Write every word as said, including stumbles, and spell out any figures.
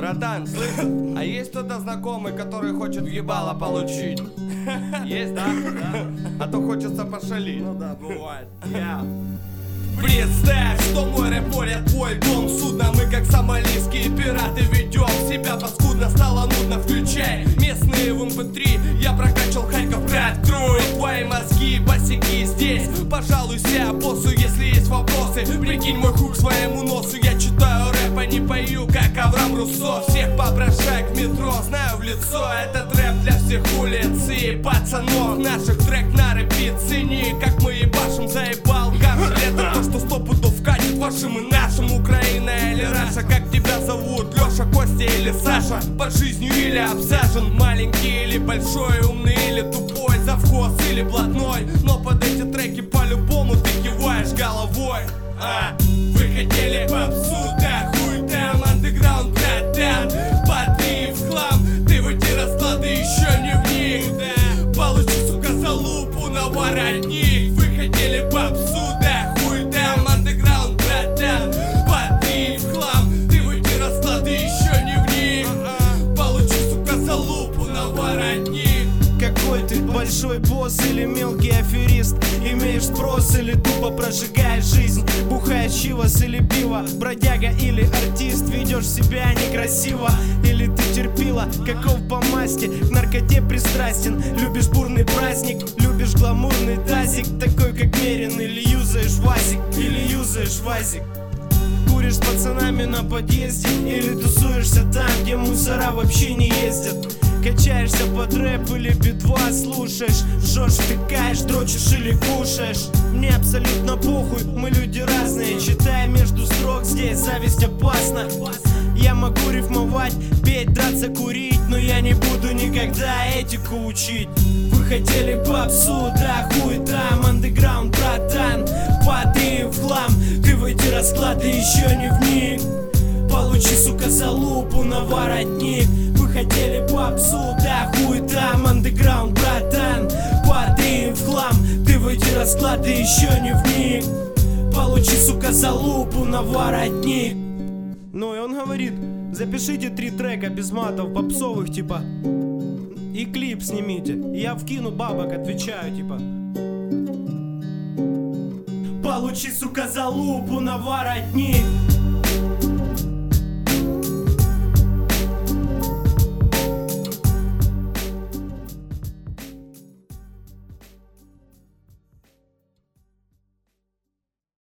Братан, слышь, а есть кто-то знакомый, который хочет въебало получить? Есть, да? Да. А то хочется пошалить. Ну да, бывает. Yeah. Представь, что море поле твой дом судно. Мы как сомалийские пираты ведем себя паскудно, стало нудно. Включай местные в эм пэ три. Я прокачал Харьков, открою твои мозги, босяки здесь. Пожалуйся боссу, если есть вопросы. Прикинь мой хук своему носу. Я читаю рэп, а не пою, как Авраам Руссо. Всех попрошаек в метро знаю в лицо. Этот рэп для всех улиц и пацанов наших. Трек на репит, цени, как мы ебашим, заебал каждый. Это то, что сто пудов катит вашим и нашим. Украина или Раша, как тебя зовут? Леша, Костя или Саша? Под жизнью или обсажен? Маленький или большой? Умный или тупой? Завхоз или блатной? Но под эти треки по-любому ты киваешь головой. А, вы хотели попсу, да хуй там, андеграунд, братан. Потри в хлам, ты в эти расклады еще не в них, да. Получи, сука, залупу на воротник. Вы хотели попсу, да хуй там, андеграунд, братан. Потри в хлам, ты в эти расклады еще не в них. Получи, сука, залупу на воротник. Какой ты большой босс или мелкий аферист? Имеешь спрос или тупо прожигаешь жизнь? Бухаешь чивас или пиво? Бродяга или артист? Ведешь себя некрасиво? Или ты терпила? Каков по масти? К наркоте пристрастен? Любишь бурный праздник? Любишь гламурный тазик? Такой как Мерин? Или юзаешь вазик? Или юзаешь вазик? Куришь с пацанами на подъезде? Или тусуешься там, где мусора вообще не ездят? Качаешься под рэп или би-два слушаешь? Жжешь, втыкаешь, дрочишь или кушаешь? Мне абсолютно похуй, мы люди разные. Читая между строк, здесь зависть опасна. Я могу рифмовать, петь, драться, курить, но я не буду никогда этику учить. Вы хотели попсу, да хуй там, андеграунд, братан. Падаем в хлам, ты в эти расклады еще не в них. Получи, сука, залупу на воротник. Вы хотели попсу, да хуй там, андеграунд, братан. Падаем в хлам, ты в эти расклады еще не в них. Получи, сука, залупу на воротник. Ну и он говорит, запишите три трека без матов, попсовых типа. И клип снимите, я вкину бабок, отвечаю типа. Получи, сука, залупу на воротник.